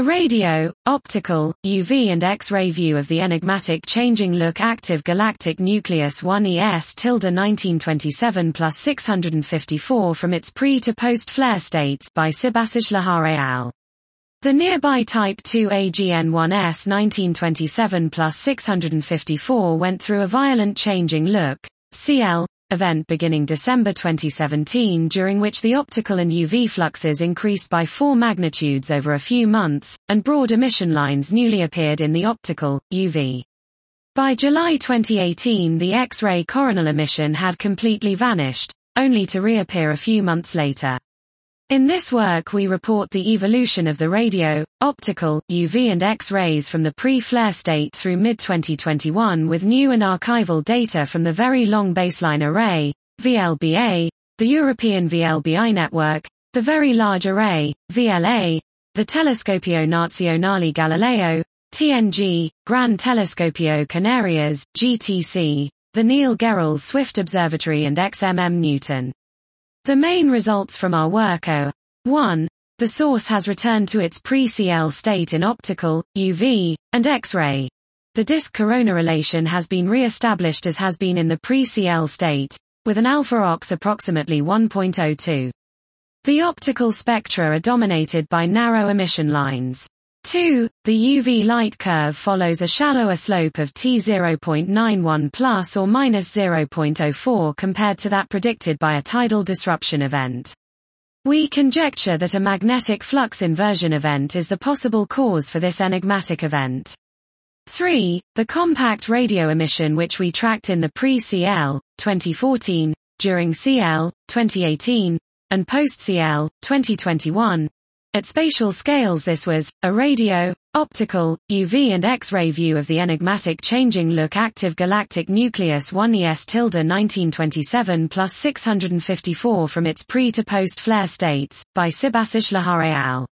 A radio, optical, UV and X-ray view of the enigmatic changing look active galactic nucleus 1ES-1927 plus 654 from its pre- to post-flare states by Sibassish Lahar et al. The nearby Type 2 AGN-1S 1927 plus 654 went through a violent changing look, CL, event beginning December 2017 during which the optical and UV fluxes increased by 4 magnitudes over a few months, and broad emission lines newly appeared in the optical, UV. By July 2018 the X-ray coronal emission had completely vanished, only to reappear a few months later. In this work we report the evolution of the radio, optical, UV and X-rays from the pre-flare state through mid-2021 with new and archival data from the Very Long Baseline Array, VLBA, the European VLBI network, the Very Large Array, VLA, the Telescopio Nazionale Galileo, TNG, Gran Telescopio Canarias, GTC, the Neil Gehrels Swift Observatory and XMM Newton. The main results from our work are 1. The source has returned to its pre-CL state in optical, UV, and X-ray. The disk-corona relation has been re-established as has been in the pre-CL state, with an alpha-ox approximately 1.02. The optical spectra are dominated by narrow emission lines. 2. The UV light curve follows a shallower slope of T0.91 plus or minus 0.04 compared to that predicted by a tidal disruption event. We conjecture that a magnetic flux inversion event is the possible cause for this enigmatic event. 3. The compact radio emission which we tracked in the pre-CL, 2014, during CL, 2018, and post-CL, 2021, at spatial scales this was, a radio, optical, UV and X-ray view of the enigmatic changing look active galactic nucleus 1ES-1927 plus 654 from its pre- to post-flare states, by Sibassish Lahar et al.